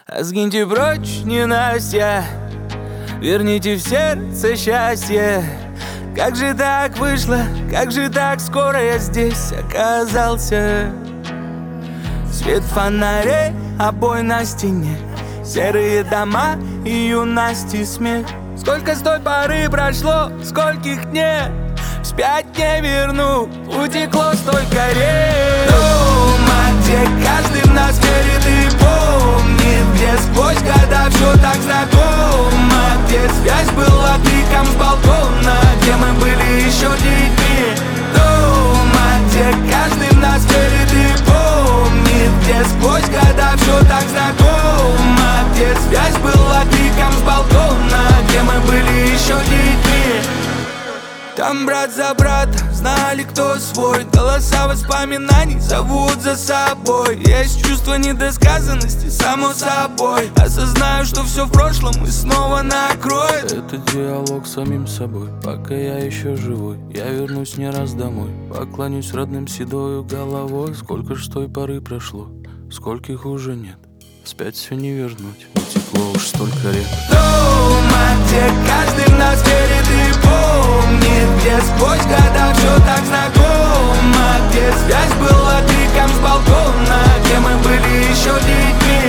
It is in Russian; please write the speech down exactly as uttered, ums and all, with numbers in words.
А сгиньте прочь, ненастья, верните в сердце счастье. Как же так вышло, как же так скоро я здесь оказался? Свет фонарей, обои на стене, серые дома и юности смех. Сколько с той поры прошло, скольких нет, вспять не верну, утекло столько рек. Дома, где каждый в нас верит и помнит, где сквозь года все так знакомо, где связь была криком с балкона, где мы были еще детьми. Дома, где каждый в нас верит и помнит, где сквозь года все так знакомо, где связь была криком с балкона, где мы были еще детьми. Там брат за брата, знали, кто свой. Голоса воспоминаний зовут за собой. Есть чувство недосказанности, само собой. Осознаю, что все в прошлом и снова накроет. Это диалог с самим собой, пока я еще живой. Я вернусь не раз домой, поклонюсь родным седою головой. Сколько ж с той поры прошло, скольких уже нет, вспять все не вернуть, утекло уж столько лет. Дома, где каждый в нас верит и помнит, где сквозь года все так знакомо, где связь была криком с балкона, где мы были еще детьми.